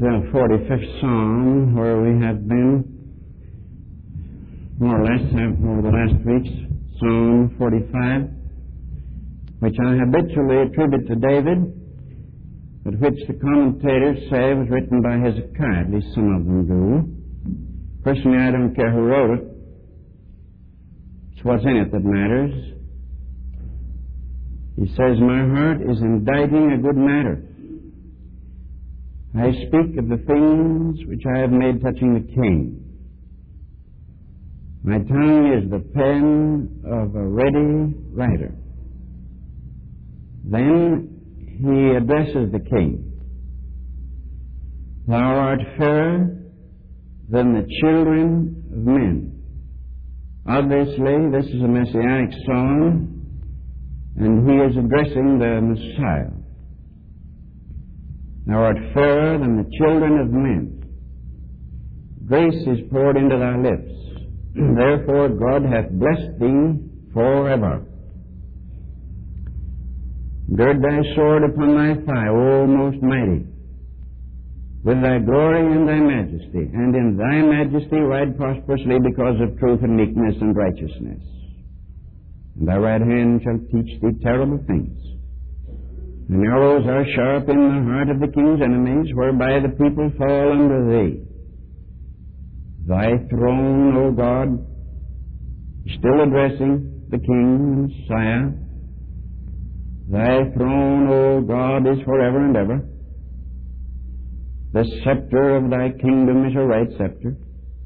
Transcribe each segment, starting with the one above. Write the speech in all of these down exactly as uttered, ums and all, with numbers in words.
the forty-fifth Psalm, where we have been, more or less, over the last weeks, Psalm forty-five, which I habitually attribute to David, but which the commentators say was written by Hezekiah. At least some of them do. Personally, I don't care who wrote it. It's what's in it that matters. He says, "My heart is inditing a good matter. I speak of the things which I have made touching the king. My tongue is the pen of a ready writer." Then he addresses the king. "Thou art fairer than the children of men." Obviously, this is a messianic song, and he is addressing the Messiah. "Thou art fairer than the children of men. Grace is poured into thy lips. Therefore God hath blessed thee forever. Gird thy sword upon thy thigh, O most mighty, with thy glory and thy majesty, and in thy majesty ride prosperously because of truth and meekness and righteousness. And thy right hand shall teach thee terrible things. And arrows are sharp in the heart of the king's enemies, whereby the people fall under thee. Thy throne, O God," still addressing the King, Messiah, "thy throne, O God, is forever and ever. The scepter of thy kingdom is a right scepter.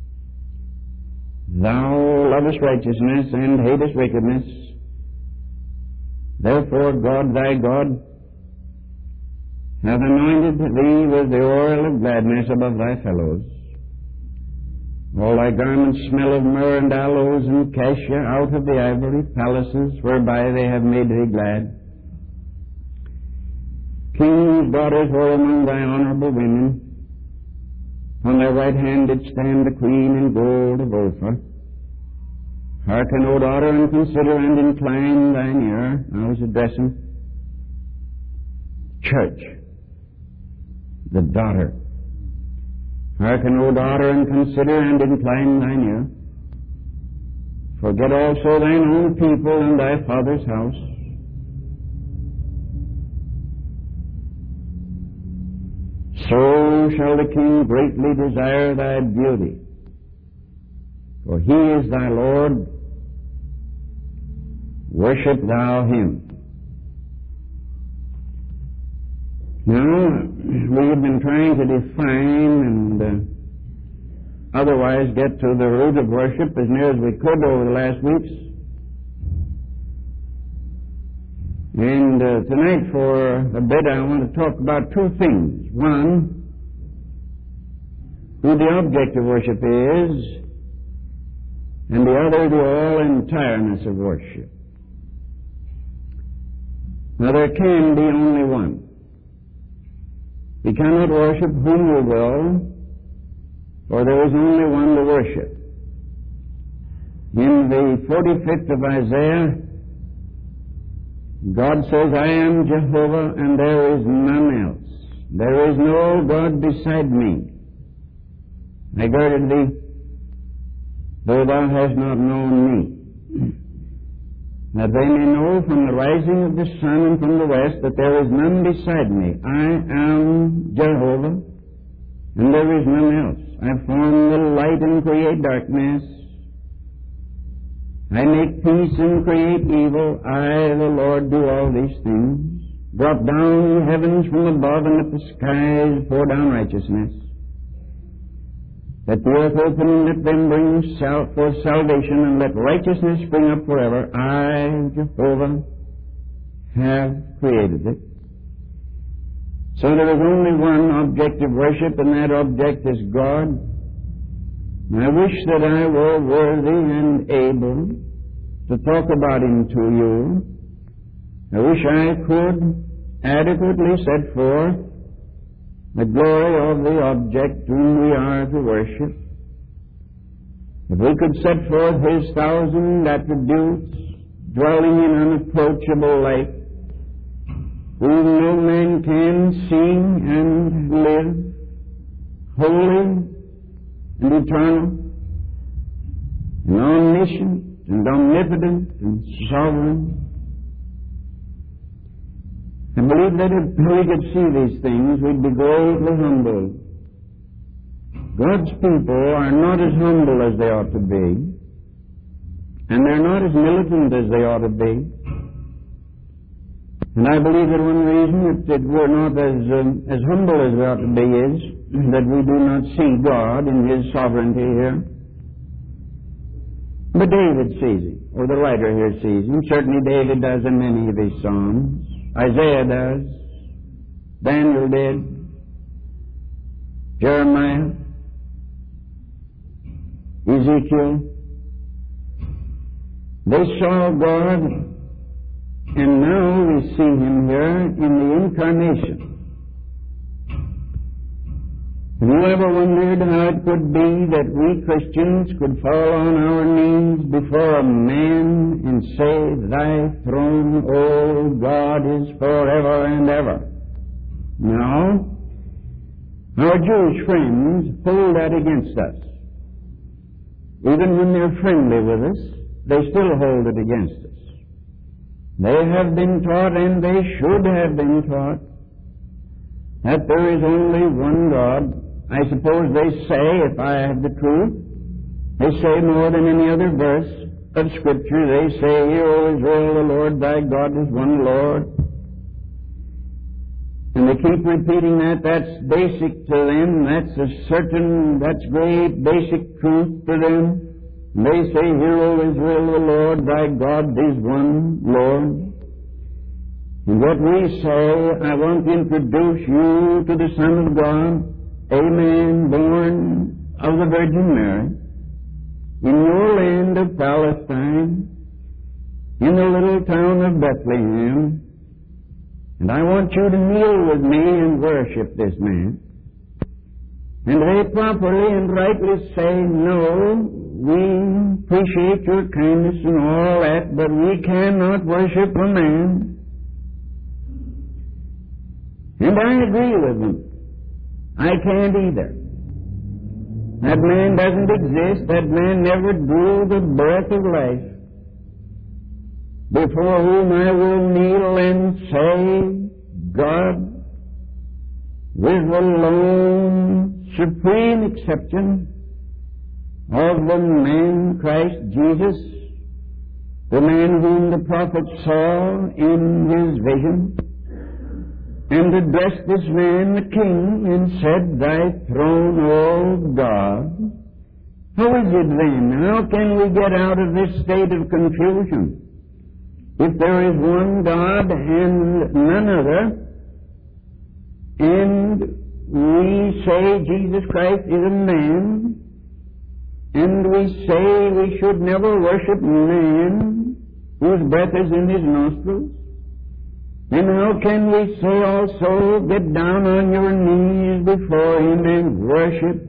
Thou lovest righteousness and hatest wickedness. Therefore God, thy God, hath anointed thee with the oil of gladness above thy fellows. All thy garments smell of myrrh and aloes and cassia out of the ivory palaces whereby they have made thee glad. Kings' daughters were among thy honorable women. On thy right hand did stand the queen in gold of Ophir. Hearken, O daughter, and consider and incline thine ear." I was addressing church, the daughter. "Hearken, O daughter, and consider and incline thine ear. Forget also thine own people and thy father's house. So shall the king greatly desire thy beauty, for he is thy Lord. Worship thou him." Now, we have been trying to define and uh, otherwise get to the root of worship as near as we could over the last weeks. And uh, tonight, for a bit, I want to talk about two things. One, who the object of worship is, and the other, the all-entireness of worship. Now, there can be only one. We cannot worship whom we will, for there is only one to worship. In the forty-fifth of Isaiah, God says, "I am Jehovah, and there is none else. There is no God beside me. I girded thee, though thou hast not known me, that they may know from the rising of the sun and from the west that there is none beside me. I am Jehovah, and there is none else. I form the light and create darkness. I make peace and create evil. I, the Lord, do all these things. Drop down the heavens from above, and let the skies pour down righteousness. Let the earth open, and let them bring sal- forth salvation, and let righteousness spring up forever. I, Jehovah, have created it." So there is only one object of worship, and that object is God. I wish that I were worthy and able to talk about him to you. I wish I could adequately set forth the glory of the object whom we are to worship. If we could set forth his thousand attributes, dwelling in unapproachable light, whom no man can see and live, holy and eternal, and omniscient and omnipotent and sovereign. I believe that if we could see these things, we'd be greatly humbled. God's people are not as humble as they ought to be, and they're not as militant as they ought to be. And I believe that one reason that we're not as um, as humble as we ought to be is that we do not see God in His sovereignty here. But David sees Him, or the writer here sees Him. Certainly David does in many of his psalms. Isaiah does. Daniel did. Jeremiah. Ezekiel. They saw God, and now we see Him here in the incarnation. Have you ever wondered how it could be that we Christians could fall on our knees before a man and say, Thy throne, O God, is forever and ever? No. Our Jewish friends hold that against us. Even when they're friendly with us, they still hold it against us. They have been taught, and they should have been taught, that there is only one God. I suppose they say, if I have the truth, they say more than any other verse of Scripture, they say, Hear, O Israel, the Lord thy God is one Lord. And they keep repeating that. That's basic to them. That's a certain, that's great basic truth to them. And they say, Hear, O Israel, the Lord thy God is one Lord. And what we say, I want to introduce you to the Son of God, a man born of the Virgin Mary, in your land of Palestine, in the little town of Bethlehem, and I want you to kneel with me and worship this man. And they properly and rightly say, No, we appreciate your kindness and all that, but we cannot worship a man. And I agree with them. I can't either. That man doesn't exist. That man never drew the breath of life, before whom I will kneel and say, God, with the lone, supreme exception of the man Christ Jesus, the man whom the prophet saw in his vision, and addressed this man the king, and said, Thy throne, O God. How is it then? How can we get out of this state of confusion? If there is one God and none other, and we say Jesus Christ is a man, and we say we should never worship man whose breath is in his nostrils, then how can we say also, get down on your knees before Him and worship?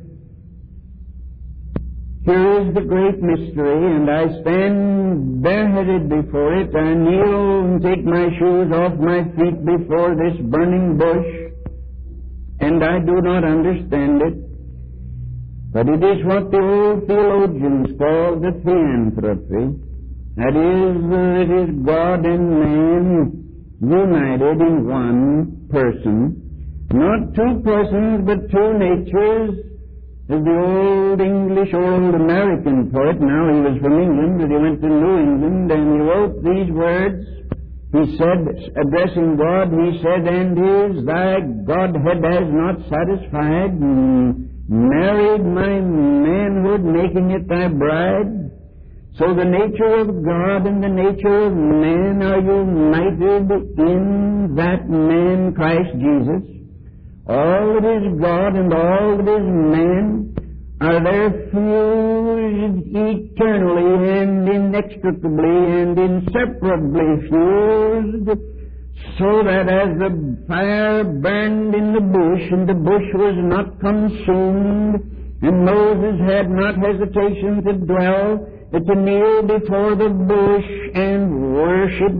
Here is the great mystery, and I stand bareheaded before it. I kneel and take my shoes off my feet before this burning bush, and I do not understand it. But it is what the old theologians call the theanthropy. That is, uh, it is God and man united in one person. Not two persons, but two natures. As the old English or old American poet, now he was from England, but he went to New England, and he wrote these words. He said, addressing God, he said, And is thy Godhead has not satisfied, married my manhood, making it thy bride? So the nature of God and the nature of man are united in that man, Christ Jesus. All that is God and all that is man are there fused eternally and inextricably and inseparably fused, so that as the fire burned in the bush and the bush was not consumed, and Moses had not hesitation to dwell, but to kneel before the bush and worship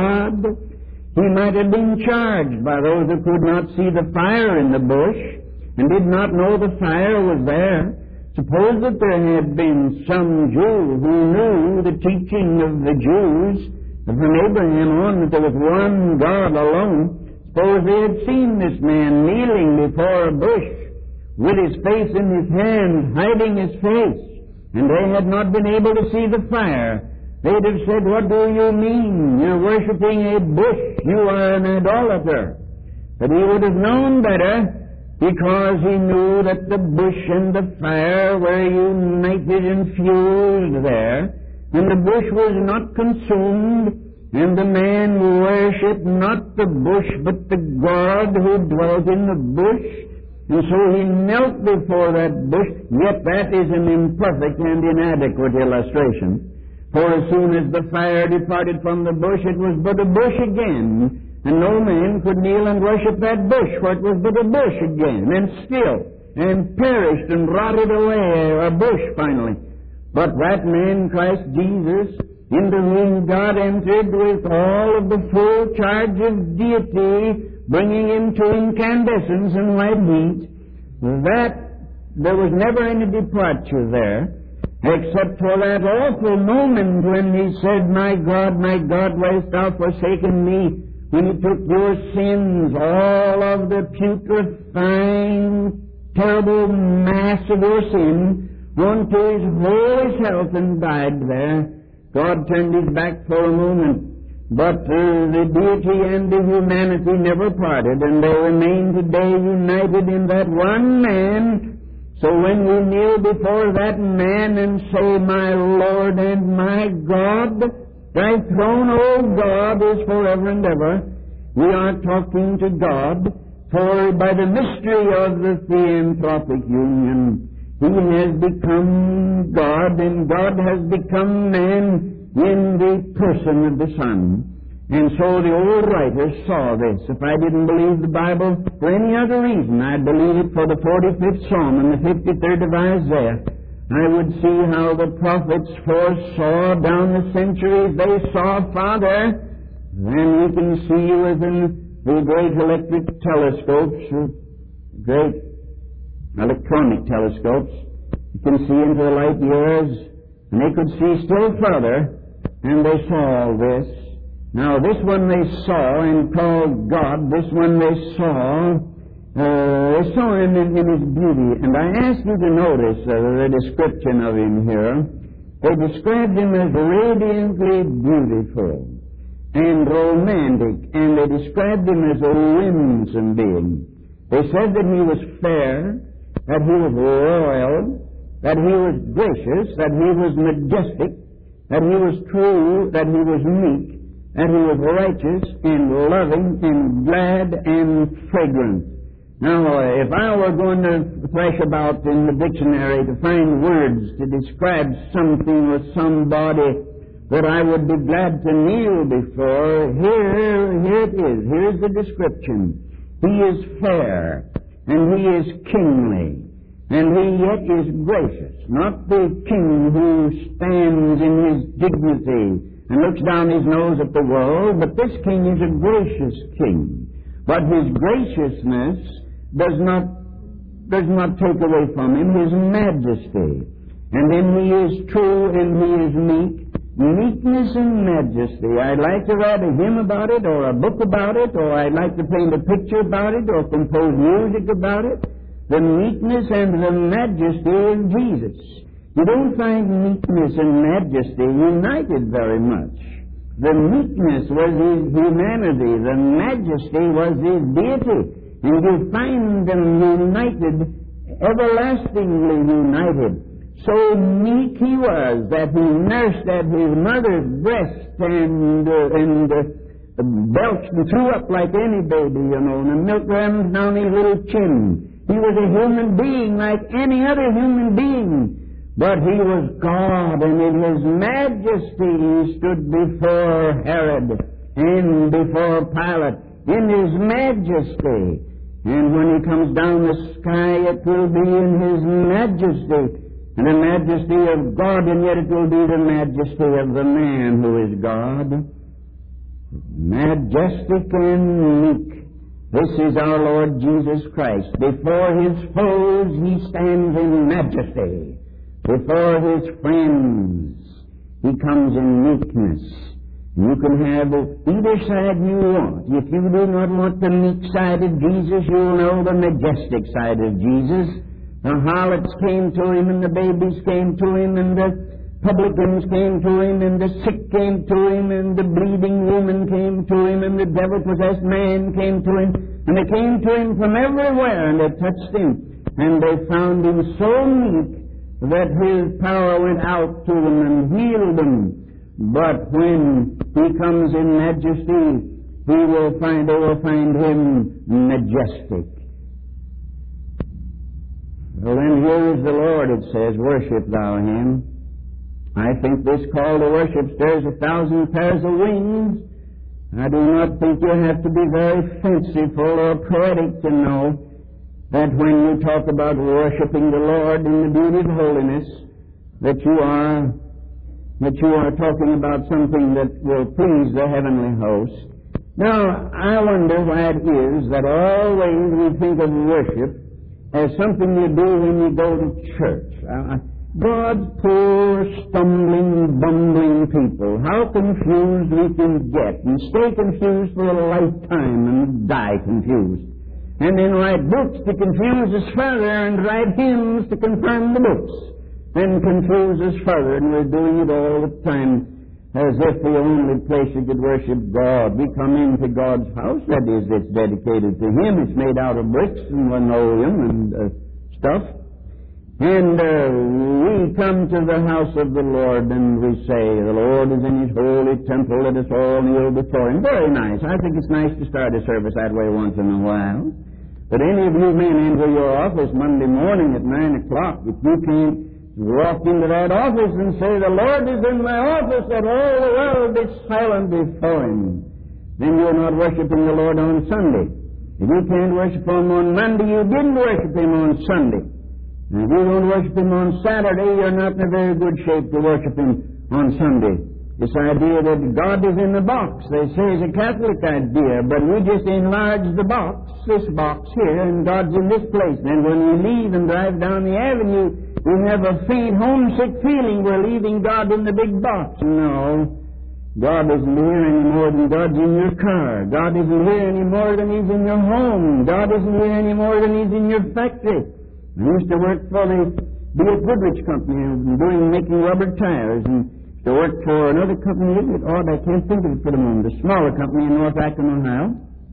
God. He might have been charged by those who could not see the fire in the bush, and did not know the fire was there. Suppose that there had been some Jew who knew the teaching of the Jews, and from Abraham on, that there was one God alone. Suppose they had seen this man kneeling before a bush, with his face in his hands, hiding his face, and they had not been able to see the fire. They'd have said, "What do you mean? You're worshiping a bush. You are an idolater." But he would have known better, because he knew that the bush and the fire were united and fused there, and the bush was not consumed, and the man worshipped not the bush, but the God who dwelt in the bush, and so he knelt before that bush. Yet that is an imperfect and inadequate illustration, for as soon as the fire departed from the bush, it was but a bush again, and no man could kneel and worship that bush, for it was but a bush again, and still, and perished and rotted away, a bush finally. But that man, Christ Jesus, into whom God entered with all of the full charge of deity, bringing him to incandescence and white heat, that there was never any departure there, except for that awful moment when he said, "My God, my God, why hast thou forsaken me?" When he took your sins, all of the putrefying, terrible mass of your sin, onto his holy self and died there. God turned his back for a moment, but uh, the deity and the humanity never parted, and they remain today united in that one man. So when we kneel before that man and say, "My Lord and my God, thy throne, O God, is forever and ever," we are talking to God, for by the mystery of the theanthropic union, he has become God, and God has become man in the person of the Son. And so the old writers saw this. If I didn't believe the Bible for any other reason, I'd believe it for the forty-fifth Psalm and the fifty-third of Isaiah. I would see how the prophets foresaw down the centuries. They saw Father. Then we can see within the great electric telescopes, great electronic telescopes, you can see into the light years, and they could see still further, and they saw all this. Now this one they saw and called God, this one they saw, Uh, they saw him in, in his beauty, and I ask you to notice uh, the description of him here. They described him as radiantly beautiful and romantic, and they described him as a winsome being. They said that he was fair, that he was royal, that he was gracious, that he was majestic, that he was true, that he was meek, that he was righteous and loving and glad and fragrant. Now, uh, if I were going to thresh about in the dictionary to find words to describe something or somebody that I would be glad to kneel before, here, here it is. Here's the description. He is fair, and he is kingly, and he yet is gracious. Not the king who stands in his dignity and looks down his nose at the world, but this king is a gracious king. But his graciousness does not does not take away from him his majesty. And then he is true and he is meek. Meekness and majesty. I'd like to write a hymn about it, or a book about it, or I'd like to paint a picture about it, or compose music about it. The meekness and the majesty of Jesus. You don't find meekness and majesty united very much. The meekness was his humanity. The majesty was his deity. And you find them united, everlastingly united. So meek he was that he nursed at his mother's breast and uh, and uh, belched and threw up like any baby, you know, and the milk ran down his little chin. He was a human being like any other human being. But he was God, and in his majesty he stood before Herod and before Pilate, in his majesty. And when he comes down the sky, it will be in his majesty, and the majesty of God, and yet it will be the majesty of the man who is God. Majestic and meek, This is our Lord Jesus Christ. Before His foes He stands in majesty. Before His friends He comes in meekness. You can have either side you want. If you do not want the meek side of Jesus, you'll know the majestic side of Jesus. The harlots came to Him, and the babies came to Him, and the publicans came to Him, and the sick came to Him, and the bleeding woman came to Him, and the devil-possessed man came to Him, and they came to Him from everywhere, and they touched Him, and they found Him so meek that His power went out to them and healed them. But when He comes in majesty, He will find, they will find Him majestic. Well, then here is the Lord, it says, worship thou Him. I think this call to worship stirs a thousand pairs of wings. I do not think you have to be very fanciful or poetic to know that when you talk about worshiping the Lord in the beauty of holiness, that you are that you are talking about something that will please the heavenly host. Now, I wonder why it is that always we think of worship as something you do when you go to church. Uh, God's poor, stumbling, bumbling people, how confused we can get and stay confused for a lifetime and die confused. And then write books to confuse us further and write hymns to confirm the books. Then confuse us further, and we're doing it all the time as if the only place you could worship God. We come into God's house, that is, it's dedicated to Him. It's made out of bricks and linoleum and uh, stuff. And uh, we come to the house of the Lord and we say, the Lord is in His holy temple, let us all kneel before Him. Very nice. I think it's nice to start a service that way once in a while. But any of you men enter your office Monday morning at nine o'clock, if you can't walk into that office and say, the Lord is in my office, that all the world be silent before Him, then you're not worshiping the Lord on Sunday. If you can't worship Him on Monday, you didn't worship Him on Sunday. And if you don't worship Him on Saturday, you're not in a very good shape to worship Him on Sunday. This idea that God is in the box, they say, is a Catholic idea, but we just enlarge the box, this box here, and God's in this place. Then when we leave and drive down the avenue, we have a faint homesick feeling we're leaving God in the big box. No, God isn't here any more than God's in your car. God isn't here any more than He's in your home. God isn't here any more than He's in your factory. I used to work for the B F Goodrich Company, and doing making rubber tires, and to work for another company, isn't it odd? I can't think of it for the moment. A smaller company in North Acton, Ohio.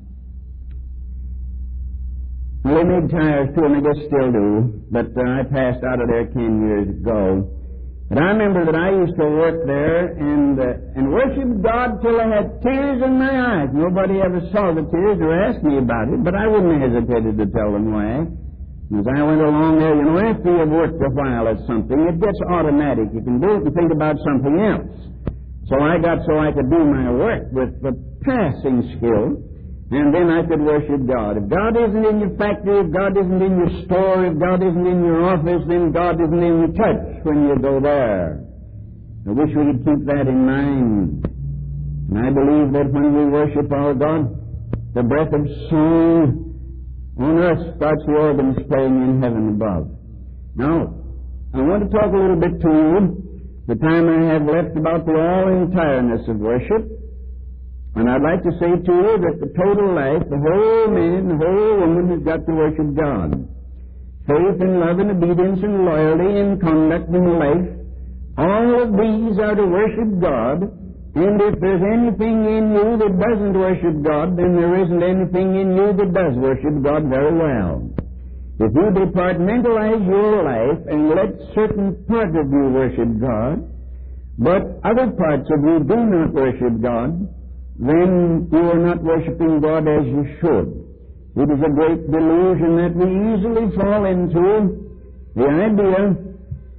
Well, they made tires too, and I guess still do. But uh, I passed out of there ten years ago. But I remember that I used to work there and uh, and worship God till I had tears in my eyes. Nobody ever saw the tears or asked me about it, but I wouldn't have hesitated to tell them why. As I went along there, you know, after you've worked a while at something, it gets automatic. You can do it and think about something else. So I got so I could do my work with the passing skill, and then I could worship God. If God isn't in your factory, if God isn't in your store, if God isn't in your office, then God isn't in your church when you go there. I wish we could keep that in mind. And I believe that when we worship our God, the breath of song on earth starts the organs playing in heaven above. Now, I want to talk a little bit to you, the time I have left, about the all-entireness of worship. And I'd like to say to you that the total life, the whole man, the whole woman has got to worship God. Faith and love and obedience and loyalty and conduct and life, all of these are to worship God. And if there's anything in you that doesn't worship God, then there isn't anything in you that does worship God very well. If you departmentalize your life and let certain part of you worship God, but other parts of you do not worship God, then you are not worshiping God as you should. It is a great delusion that we easily fall into, the idea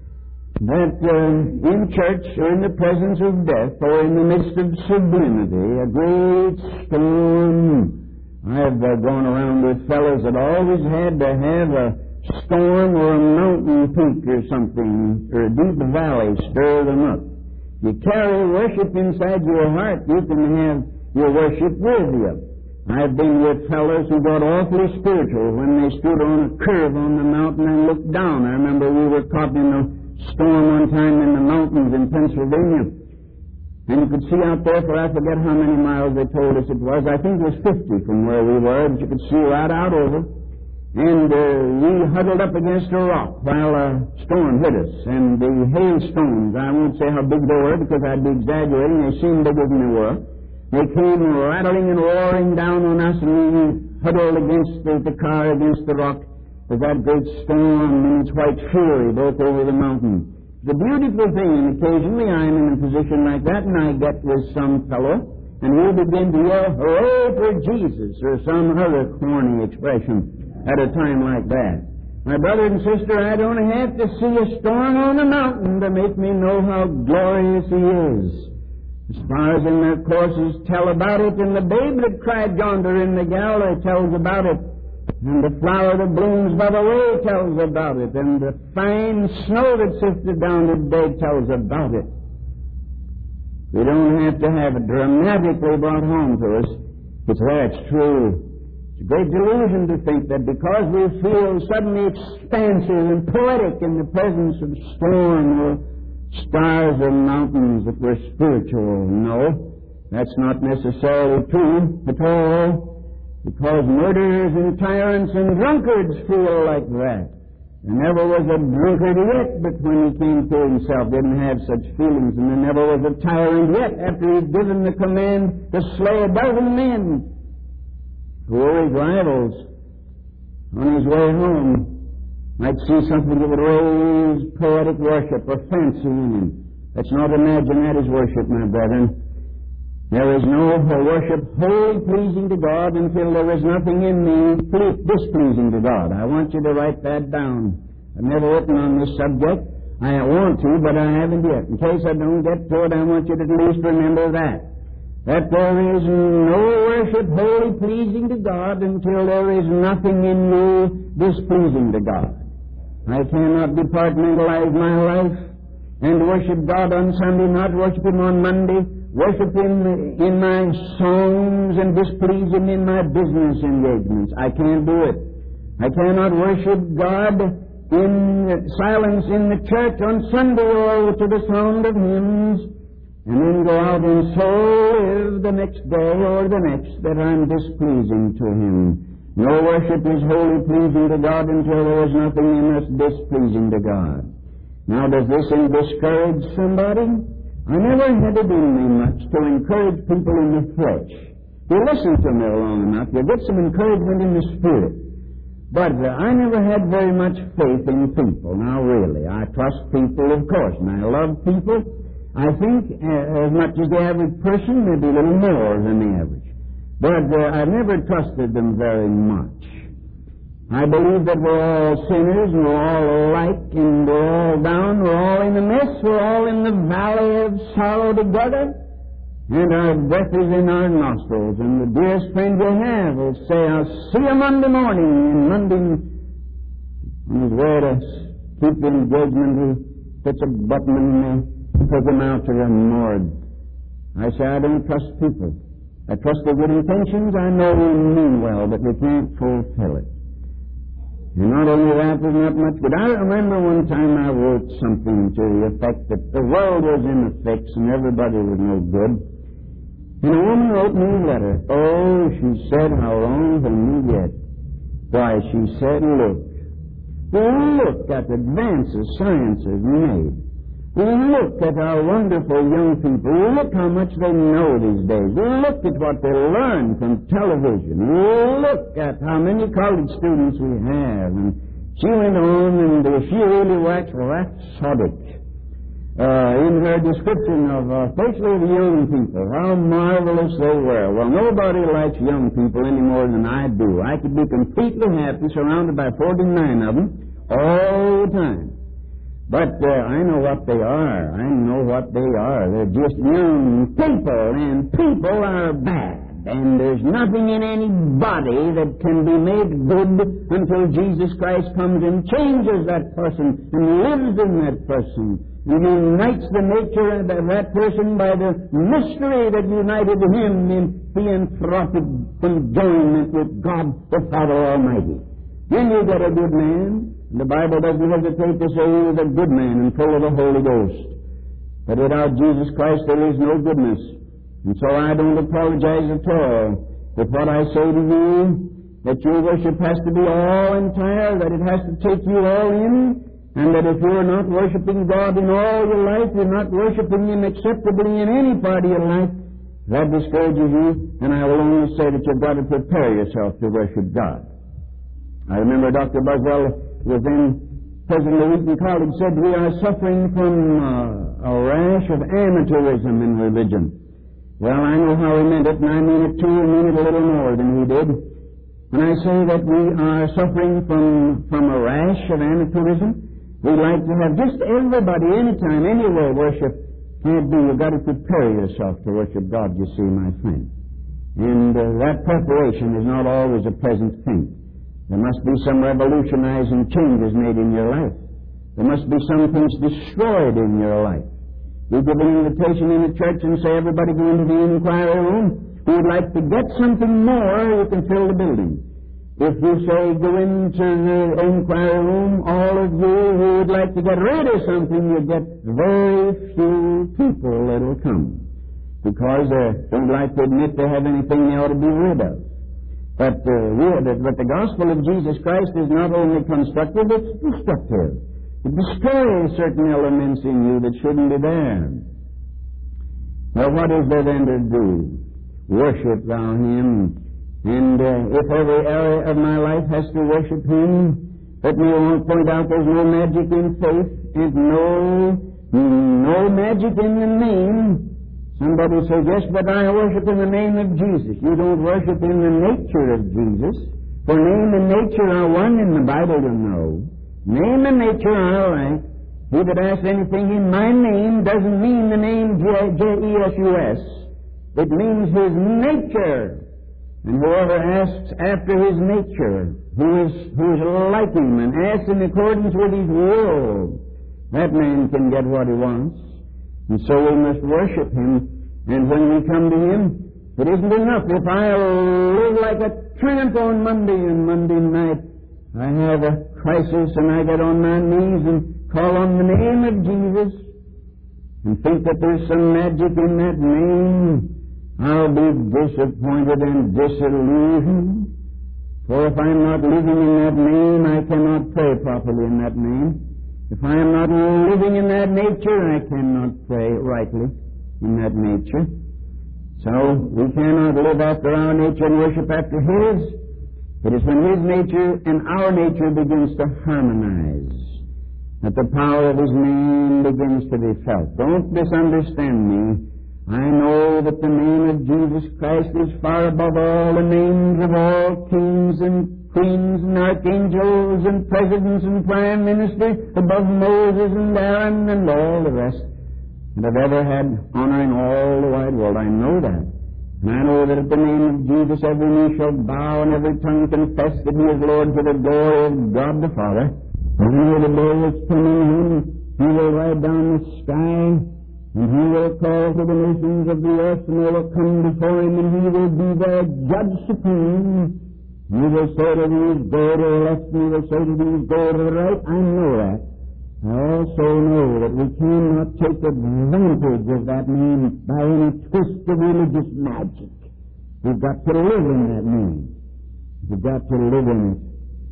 that uh, in church or in the presence of death or in the midst of sublimity, a great storm. I've uh, gone around with fellows that always had to have a storm or a mountain peak or something, or a deep valley stir them up. You carry worship inside your heart, you can have your worship with you. I've been with fellows who got awfully spiritual when they stood on a curve on the mountain and looked down. I remember we were caught in a storm one time in the mountains in Pennsylvania. And you could see out there for I forget how many miles they told us it was. I think it was fifty from where we were, but you could see right out over. And uh, we huddled up against a rock while a storm hit us. And the hailstones, I won't say how big they were because I'd be exaggerating, they seemed bigger than they were. They came rattling and roaring down on us, and we huddled against the, the car, against the rock, as that great storm in its white fury broke over the mountain. The beautiful thing, and occasionally I'm in a position like that, and I get with some fellow, and we'll begin to yell, "Hooray for Jesus," or some other corny expression at a time like that. My brother and sister, I don't have to see a storm on the mountain to make me know how glorious He is. The stars in their courses tell about it, and the babe that cried yonder in the gallery tells about it, and the flower that blooms by the way tells about it, and the fine snow that sifted down today tells about it. We don't have to have it dramatically brought home to us. It's there, it's true. It's a great delusion to think that because we feel suddenly expansive and poetic in the presence of storm or stars or mountains, that we're spiritual. No, that's not necessarily true at all, because murderers and tyrants and drunkards feel like that. There never was a drunkard yet, but when he came to himself didn't have such feelings, and there never was a tyrant yet after he'd given the command to slay a dozen men who were his rivals on his way home. Might see something that would raise poetic worship or fancy in him. Let's not imagine that is worship, my brethren. There is no worship wholly pleasing to God until there is nothing in me displeasing to God. I want you to write that down. I've never written on this subject. I want to, but I haven't yet. In case I don't get to it, I want you to at least remember that. That there is no worship wholly pleasing to God until there is nothing in you displeasing to God. I cannot departmentalize my life and worship God on Sunday, not worship Him on Monday, worship Him in my songs and displease Him in my business engagements. I can't do it. I cannot worship God in silence in the church on Sunday or to the sound of hymns and then go out and so live the next day or the next that I'm displeasing to Him. No worship is wholly pleasing to God until there is nothing in us displeasing to God. Now, does this discourage somebody? I never had it in me much to encourage people in the flesh. You listen to me long enough, you'll get some encouragement in the spirit. But uh, I never had very much faith in people. Now, really, I trust people, of course, and I love people. I think uh, as much as the average person, maybe a little more than the average. But uh, I never trusted them very much. I believe that we're all sinners, and we're all alike, and we're all down, we're all in the mess, we're all in the valley of sorrow together, and our breath is in our nostrils, and the dearest friend you have will say, "I'll see you Monday morning," and Monday, on his way to keep the engagement, he puts a button in me, take him out to the morgue. I say, I don't trust people. I trust their good intentions. I know we mean well, but we can't fulfill it. And not only that, there's not much good. I remember one time I wrote something to the effect that the world was in a fix and everybody was no good. And a woman wrote me a letter. Oh, she said, how wrong can you get? Why, she said, look. Look at the advances science has made. Look at our wonderful young people. Look how much they know these days. Look at what they learn from television. Look at how many college students we have. And she went on, and she really waxed rhapsodic uh, in her description of, uh, especially the young people, how marvelous they were. Well, nobody likes young people any more than I do. I could be completely happy surrounded by forty-nine of them all the time. But uh, I know what they are. I know what they are. They're just young people, and people are bad. And there's nothing in anybody that can be made good until Jesus Christ comes and changes that person and lives in that person and unites the nature of that person by the mystery that united him in theanthropic conjoinment with God the Father Almighty. Then you get a good man. The Bible doesn't hesitate to say he was a good man and full of the Holy Ghost. But without Jesus Christ there is no goodness. And so I don't apologize at all if what I say to you, that your worship has to be all entire, that it has to take you all in, and that if you're not worshiping God in all your life, you're not worshiping Him acceptably in any part of your life, that discourages you, and I will only say that you've got to prepare yourself to worship God. I remember Doctor Buswell was in President of Wheaton College said we are suffering from uh, a rash of amateurism in religion. Well, I know how he meant it, and I mean it too, and mean it a little more than he did. When I say that we are suffering from, from a rash of amateurism, we like to have just everybody, anytime, anywhere worship. Can't be. You've got to prepare yourself to worship God, you see, my friend. And uh, that preparation is not always a pleasant thing. There must be some revolutionizing changes made in your life. There must be some things destroyed in your life. We give an invitation in the church and say, everybody go into the inquiry room. Who would like to get something more, you can fill the building. If you say, go into the inquiry room, all of you who would like to get rid of something, you get very few people that will come. Because they don't like to admit they have anything they ought to be rid of. But, uh, but the gospel of Jesus Christ is not only constructive, it's destructive. It destroys certain elements in you that shouldn't be there. Well, what is there then to do? Worship thou Him. And uh, if every area of my life has to worship Him, let me point out there's no magic in faith and no, no magic in the name. Somebody says, yes, but I worship in the name of Jesus. You don't worship in the nature of Jesus. For name and nature are one in the Bible, you know. Name and nature are all right. He that asks anything in my name doesn't mean the name J E S U S. It means His nature. And whoever asks after His nature, who is, who is like Him, and asks in accordance with His will, that man can get what he wants. And so we must worship Him. And when we come to Him, it isn't enough. If I live like a tramp on Monday and Monday night, I have a crisis and I get on my knees and call on the name of Jesus and think that there's some magic in that name, I'll be disappointed and disillusioned. For if I'm not living in that name, I cannot pray properly in that name. If I am not living in that nature, I cannot pray rightly in that nature. So we cannot live after our nature and worship after His. It is when His nature and our nature begins to harmonize that the power of His name begins to be felt. Don't misunderstand me. I know that the name of Jesus Christ is far above all the names of all kings and queens and archangels and presidents and prime ministers, above Moses and Aaron and all the rest that have ever had honor in all the wide world. I know that. And I know that at the name of Jesus every knee shall bow and every tongue confess that He is Lord to the glory of God the Father. And I know the day is coming when He will ride down the sky, and He will call to the nations of the earth, and they will come before Him, and He will be their judge supreme. He will say to these, go to the left, and He will say to these, go to the right. I know that. I also know that we cannot take advantage of that name by any twist of religious magic. We've got to live in that name. We've got to live in it.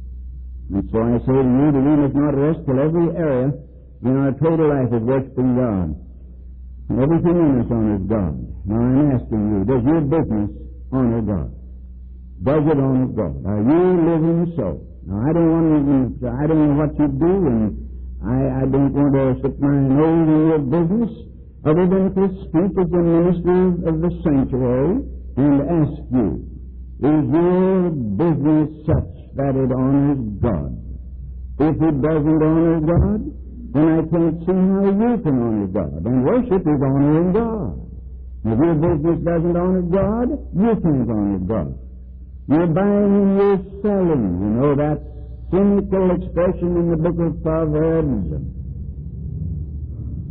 And so I say to you that we must not rest till every area in our total life is worshiping God. And everything in us honors God. Now I'm asking you, does your business honor God? Does it honor God? Are you living so? Now I don't want to, I don't know what you do, and I, I don't want to stick my nose in your business, other than to speak as the minister of the sanctuary and ask you, is your business such that it honors God? If it doesn't honor God, then I can't see how you can honor God. And worship is honoring God. If your business doesn't honor God, you can't honor God. You're buying and you're selling. You know that cynical expression in the book of Proverbs.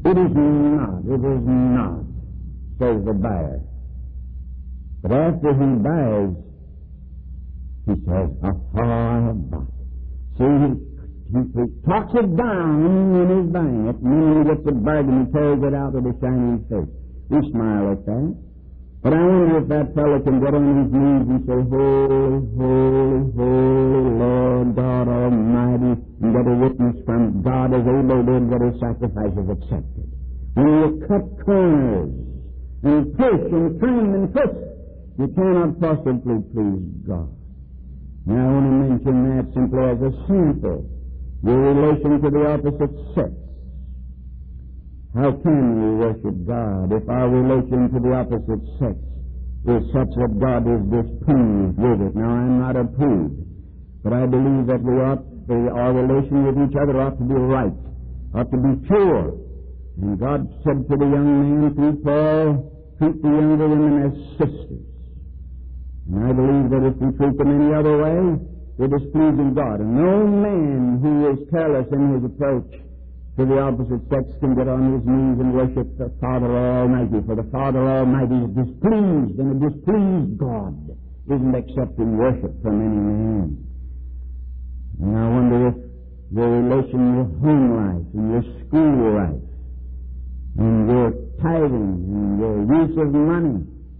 It is not, it is not, says the buyer. But after he buys, he says, aha, I have bought. See, he, he, he talks it down when he's buying it, and then when he gets a bargain, he tears it out with a shining face. We smile at that. But I wonder if that fellow can get on his knees and say, holy, holy, holy Lord God Almighty, and get a witness from God as Abel did that his sacrifice is accepted. When you cut corners and push and trim and twist, you cannot possibly please God. Now I want to mention that simply as a sample. Your relation to the opposite sex. How can we worship God if our relation to the opposite sex is such that God is displeased with it? Now, I'm not a prude, but I believe that we ought, the, our relation with each other ought to be right, ought to be pure. And God said to the young man through Paul, treat the younger women as sisters. And I believe that if we treat them any other way, we're displeasing God. And no man who is careless in his approach to the opposite sex can get on his knees and worship the Father Almighty, for the Father Almighty is displeased, and a displeased God isn't accepting worship from any man. And I wonder if your relation, your home life, and your school life, and your tithing, and your use of money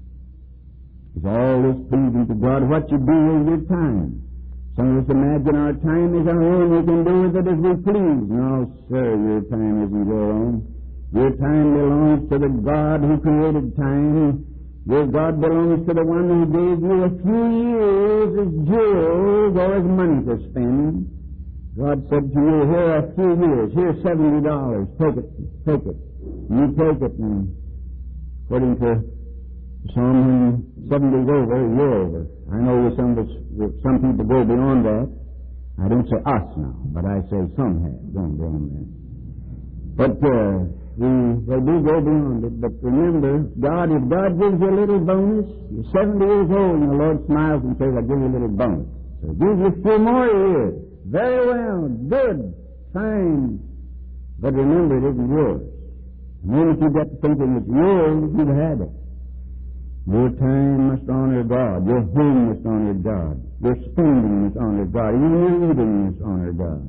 is all displeasing to God. What you do with your time. Some of us imagine our time is our own. We can do with it as we please. No, sir, your time isn't your own. Your time belongs to the God who created time. Your God belongs to the one who gave you a few years as jewels or as money to spend. God said to you, here are a few years. Here's seventy dollars. Take it. Take it. And you take it. And according to Psalm seventy's over, you're over. I know some of us, some people go beyond that. I don't say us now, but I say some have. Don't go on that. But uh, we, they do go beyond it. But remember, God, if God gives you a little bonus, you're seventy years old, and the Lord smiles and says, I'll give you a little bonus. So He gives you a few more years. Very well, good, fine. But remember, it isn't yours. The moment you get to thinking it's yours, you've had it. Your time must honor God. Your home must honor God. Your spending must honor God. Even your eating must honor God.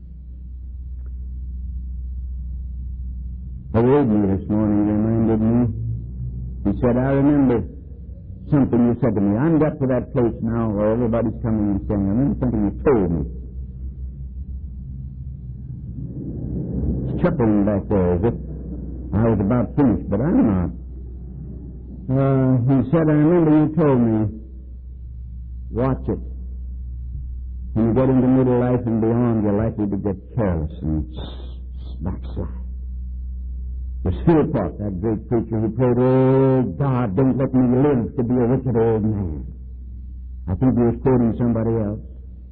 The Rodney this morning reminded me. He said, I remember something you said to me. I'm got to that place now where everybody's coming and saying, I remember something you told me. He's chuckling back there as if I was about finished, but I'm not. Uh, he said, I remember you told me, watch it. When you get into middle life and beyond, you're likely to get careless and backslide. There's Philpot, that great preacher who prayed, oh, God, don't let me live to be a wicked old man. I think he was quoting somebody else.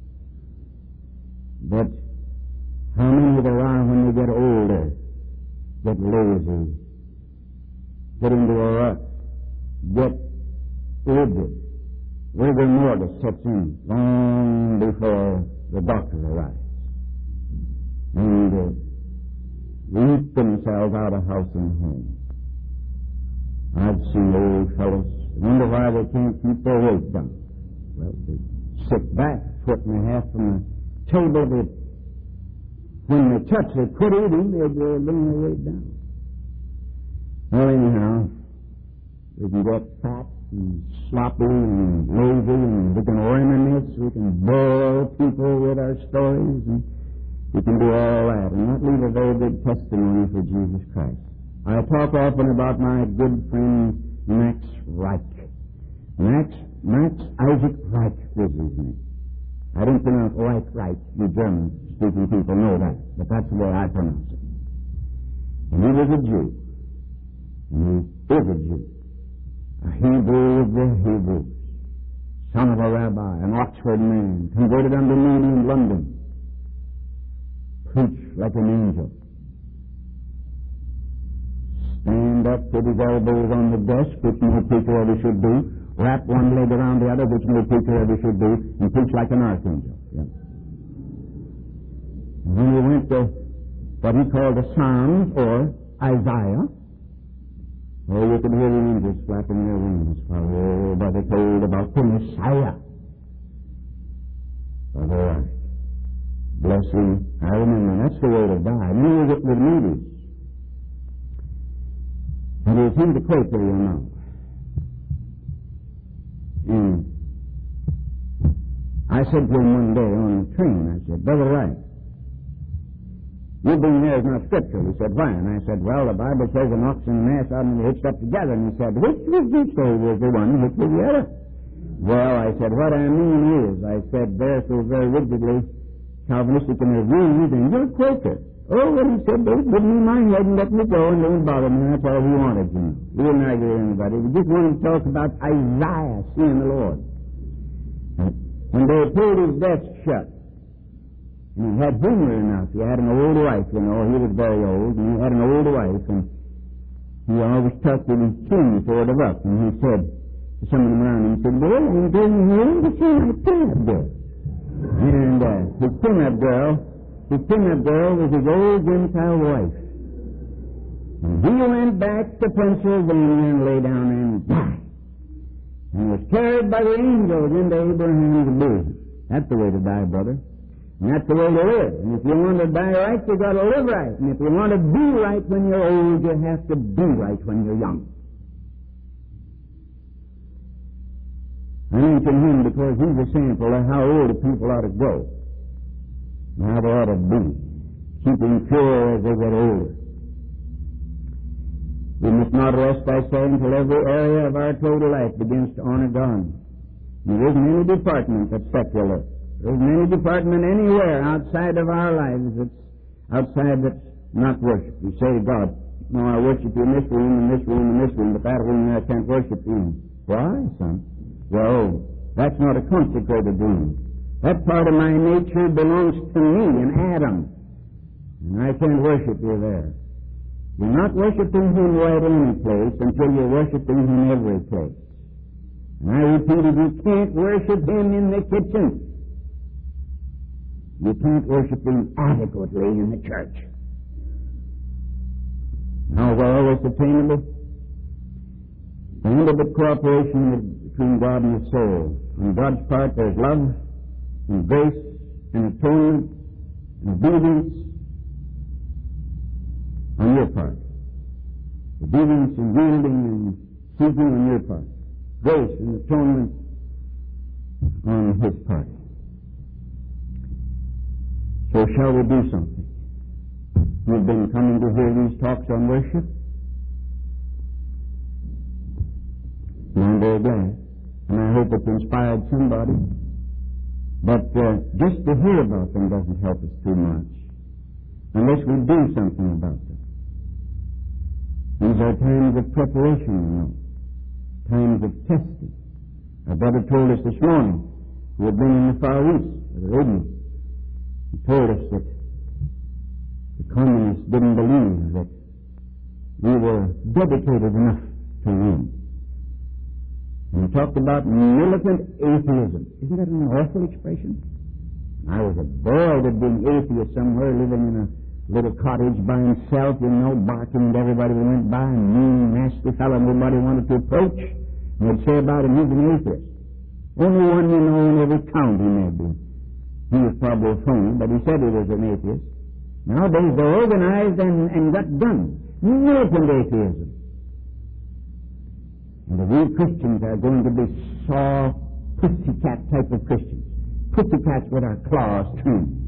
But how many there are when they get older, get lazy, get into a rut, get rigid. Rigor mortis sets in long before the doctor arrives. And uh, weep themselves out of house and home. I've seen old fellows wonder why they can't keep their weight down. Well, they sit back a foot and a half from the table. They, when they touch, they quit eating, they bring their weight down. Well, anyhow, we can get fat and sloppy and lazy, and we can reminisce, we can bore people with our stories, and we can do all that, and not leave a very good testimony for Jesus Christ. I talk often about my good friend Max Reich. Max, Max Isaac Reich visits me. I don't pronounce Reich right. You German-speaking people know that, but that's the way I pronounce it. And he was a Jew. And he is a Jew. A Hebrew of the Hebrews, son of a rabbi, an Oxford man, converted under Moody in London, preached like an angel, stand up, put his elbows on the desk, which no preacher ever should do, wrap one leg around the other, which no preacher ever should do, and preach like an archangel. Yeah. And when we went to what he called the Psalms, or Isaiah. Oh, you could hear the angels flapping their wings while everybody told about the Messiah. Brother Wright, bless him. I remember that's the way to die. And he was it with Moody. And he was in the Quaker, you know. And I said to him one day on the train, I said, Brother Wright, you being there is not scriptural. He said, why? And I said, well, the Bible says an ox and an ass ought to be hitched up together. And he said, which did you say was the one, which was the other? Well, I said, what I mean is, I said, they're so very rigidly Calvinistic in their views, and you're Quaker. Oh, well, he said, they give me my head and let me go and don't bother me. That's all he wanted, you know. He didn't argue with anybody. He just wanted to talk about Isaiah seeing the Lord. And when they pulled his desk shut, and he had humor enough. He had an old wife, you know. He was very old, and he had an old wife, and he always tucked in his chin sort of up. And he said to someone around him, he said, well, I'm doing here to see my pin-up girl. And uh, his pin-up girl, his pin-up girl was his old Gentile wife. And he went back to Pennsylvania and lay down there and died. And was carried by the angels into Abraham's bosom. That's the way to die, brother. And that's the way to live. And if you want to die right, you got to live right. And if you want to be right when you're old, you have to be right when you're young. I mention him because he's a sample of how old people ought to go. And how they ought to be. Keeping pure as they get older. We must not rest, I say, until every area of our total life begins to honor God. And there isn't any department that's secular. There isn't any department anywhere outside of our lives that's outside that's not worship. You say to God, no, I worship you in this room, in this room, in this room, but that room I can't worship you in. Why, son? Well, that's not a consecrated room. That part of my nature belongs to me and Adam. And I can't worship you there. You're not worshiping him right in any place until you're worshiping him every place. And I repeated, you can't worship him in the kitchen. You can't worship him adequately in the church. How well it's attainable? The intimate cooperation between God and the soul. On God's part, there's love and grace and atonement and obedience. On your part. Obedience and yielding and seeking on your part. Grace and atonement on his part. So shall we do something? You've been coming to hear these talks on worship. And I'm very glad. And I hope it's inspired somebody. But uh, just to hear about them doesn't help us too much. Unless we do something about them. These are times of preparation, you know. Times of testing. Our brother told us this morning, who had been in the Far East, Brother Odin. He told us that the communists didn't believe that we were dedicated enough to win. And he talked about militant atheism. Isn't that an awful expression? I was a boy that had been atheist somewhere, living in a little cottage by himself, you know, barking at everybody that went by, and mean, nasty fellow nobody wanted to approach. And they'd say about him, he's an atheist. Only one you know in every county, maybe. He was probably a phony, but he said he was an atheist. Nowadays they're organized and, and got done. Militant atheism. And the real Christians are going to be soft, pussycat type of Christians. Pussycats with our claws turned.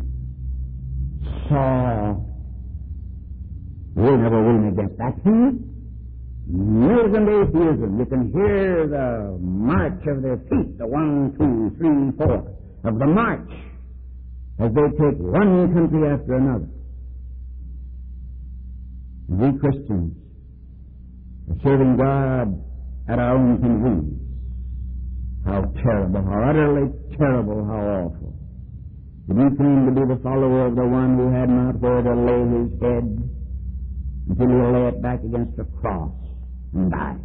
Soft. We'll never win against that thing. Militant atheism. You can hear the march of their feet, the one, two, three, four, of the march, as they take one country after another. And we Christians are serving God at our own convenience. How terrible, how utterly terrible, how awful. Did he claim to be the follower of the one who had not where to lay his head until he lay it back against a cross and died?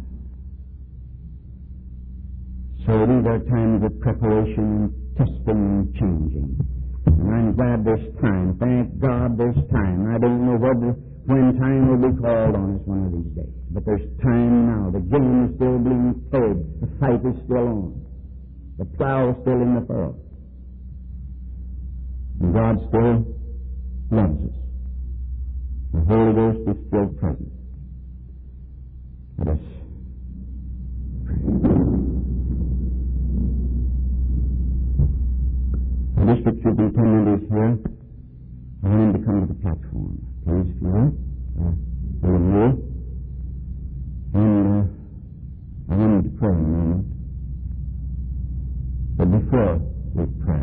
So these are times of preparation, testing, and changing. And I'm glad there's time. Thank God there's time. I don't know whether when time will be called on us one of these days. But there's time now. The game is still being played. The fight is still on. The plow is still in the furrow. And God still loves us. The Holy Ghost is still present. Let us pray. The district superintendent is here. I want him to come to the platform. Please, if you will. Uh, will you? And uh, I want him to pray in a moment. But before we pray,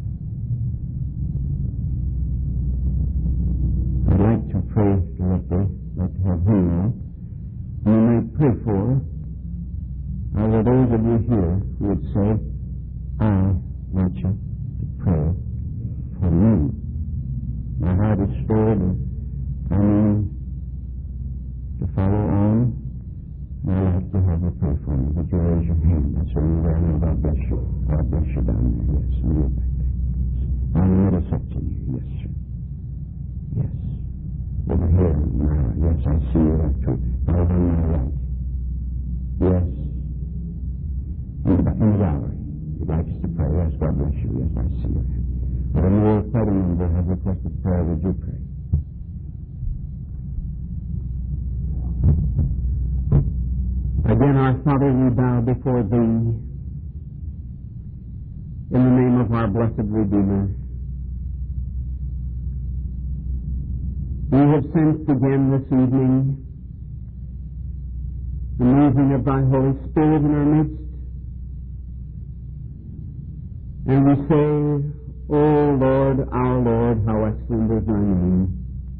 I'd like to pray directly. I'd like to have him now. And you might pray for, are there those of you here who would say, I want you to pray for me. My heart is stirred, and I mean to follow on, and I'd like to have you pray for me. Would you raise your hand? That's what you're there. God bless you. God bless you down there. Yes, and you back there. I'm a little section here. Yes, sir. Yes. Over here. Now, yes, I see you there too. Over on my right. Yes. In the, in the gallery. You'd like us to pray. Yes, God bless you. Yes, I see you. But I know quite a number have requested prayer. Would you pray? Again, our Father, we bow before Thee in the name of our blessed Redeemer. We have sensed again this evening the moving of Thy Holy Spirit in our midst. And we say, O Lord, our Lord, how excellent is Thy name.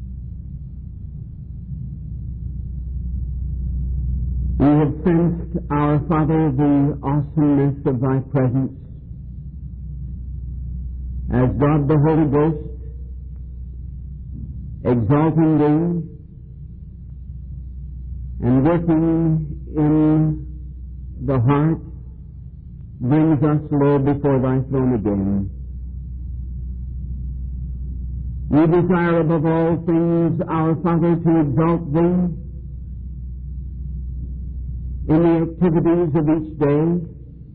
We have sensed, our Father, the awesomeness of Thy presence as God the Holy Ghost, exalting Thee and working in the heart, brings us, Lord, before Thy throne again. We desire above all things, our Father, to exalt Thee in the activities of each day.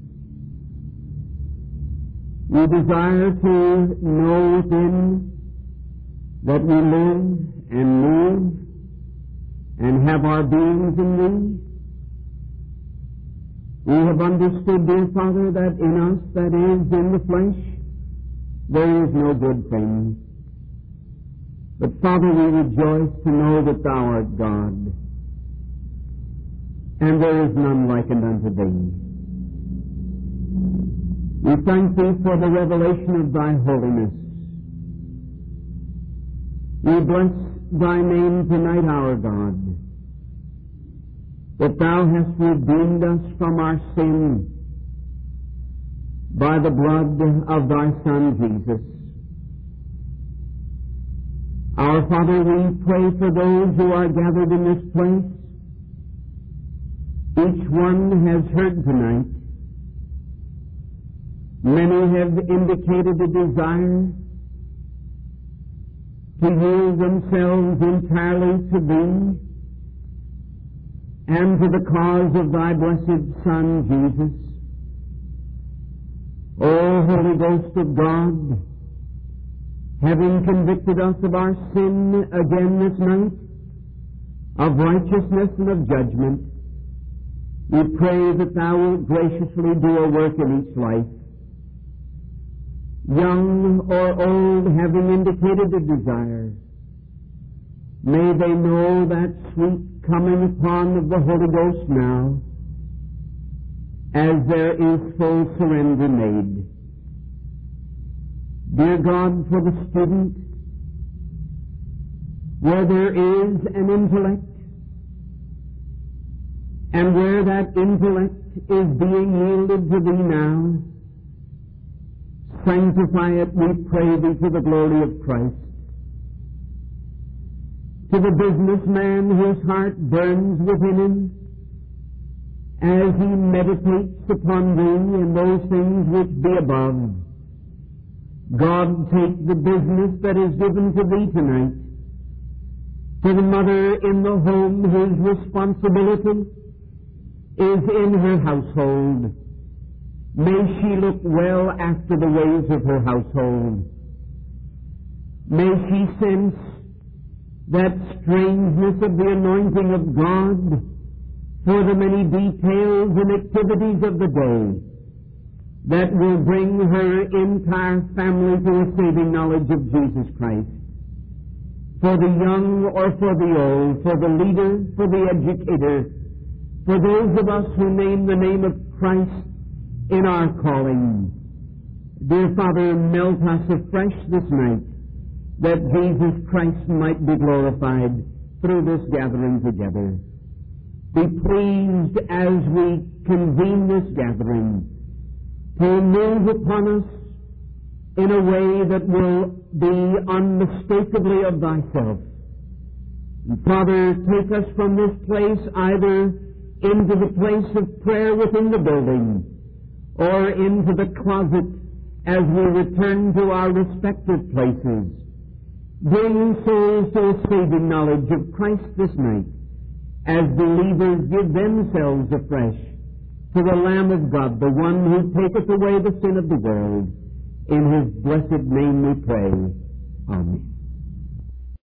We desire to know within that we live and move and have our beings in Thee. We have understood, dear Father, that in us, that is, in the flesh, there is no good thing. But, Father, we rejoice to know that Thou art God, and there is none likened unto Thee. We thank Thee for the revelation of Thy holiness. We bless Thy name tonight, our God, that Thou hast redeemed us from our sin by the blood of Thy Son, Jesus. Our Father, we pray for those who are gathered in this place. Each one has heard tonight. Many have indicated a desire to yield themselves entirely to Thee and to the cause of Thy blessed Son, Jesus. O Holy Ghost of God, having convicted us of our sin again this night, of righteousness and of judgment, we pray that Thou wilt graciously do a work in each life. Young or old, having indicated a desire, may they know that sweet coming upon of the Holy Ghost now, as there is full surrender made. Dear God, for the student, where there is an intellect, and where that intellect is being yielded to Thee now, sanctify it, we pray Thee, to the glory of Christ. To the businessman whose heart burns within him, as he meditates upon Thee and those things which be above, God, take the business that is given to Thee tonight, For the mother in the home whose responsibility is in her household, may she look well after the ways of her household. May she sense that strangeness of the anointing of God for the many details and activities of the day that will bring her entire family to a saving knowledge of Jesus Christ. For the young or for the old, for the leader, for the educator, for those of us who name the name of Christ in our calling. Dear Father, melt us afresh this night that Jesus Christ might be glorified through this gathering together. Be pleased as we convene this gathering to move upon us in a way that will be unmistakably of thyself. And Father, take us from this place either into the place of prayer within the building or into the closet as we return to our respective places. Bring souls to a saving knowledge of Christ this night as believers give themselves afresh to the Lamb of God, the one who taketh away the sin of the world. In his blessed name we pray. Amen.